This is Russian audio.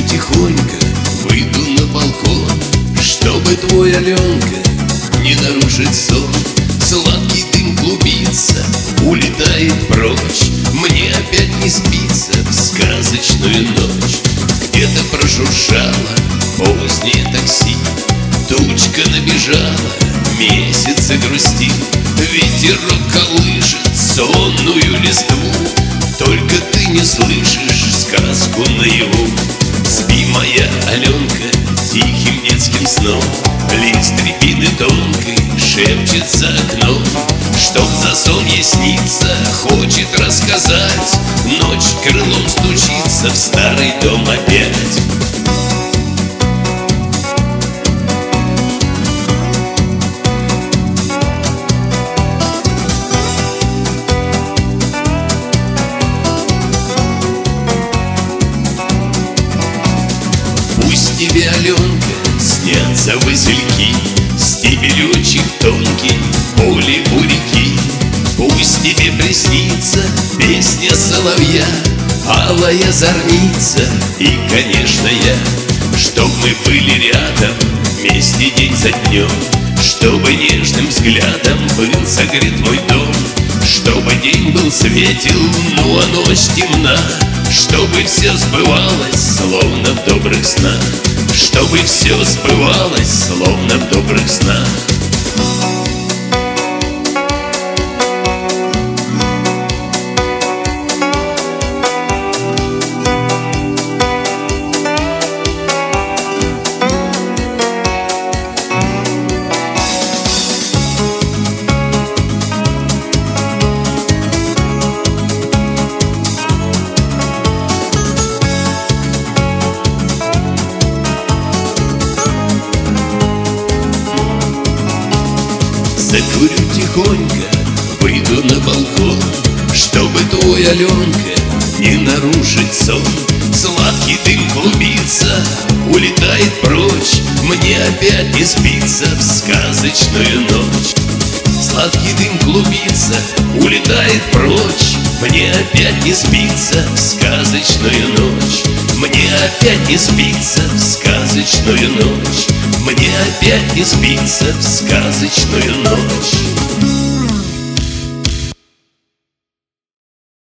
тихонько, выйду на балкон, чтобы твой, Аленка, не нарушить сон. Сладкий дым клубится, улетает прочь, мне опять не спится в сказочную ночь. Где-то прошуршало позднее такси, тучка набежала, месяц грустит. Ветерок колышет сонную листву, только ты не слышишь сказку наяву. Спи, моя Аленка, тихим детским сном, лист рябины тонкой шепчет за окном. Чтоб за сон ей снится, хочет рассказать, ночь крылом стучится в старый дом опять. Пусть тебе, Аленка, снятся васильки, стебелючек тонкий, поле у реки. Пусть тебе приснится песня соловья, алая зорница и, конечно, я. Чтоб мы были рядом вместе день за днем, чтобы нежным взглядом был согрет мой дом. Чтобы день был светел, ну а ночь темна, чтобы все сбывалось, словно в добрых снах. Чтобы все сбывалось, словно в добрых снах. Закурю тихонько, выйду на балкон, чтобы твой, Аленка, не нарушить сон. Сладкий дым клубится, улетает прочь, мне опять не спится в сказочную ночь. Сладкий дым клубится, улетает прочь, мне опять не спится в сказочную ночь. Мне опять не спится в сказочную ночь. Мне опять не спится в сказочную ночь.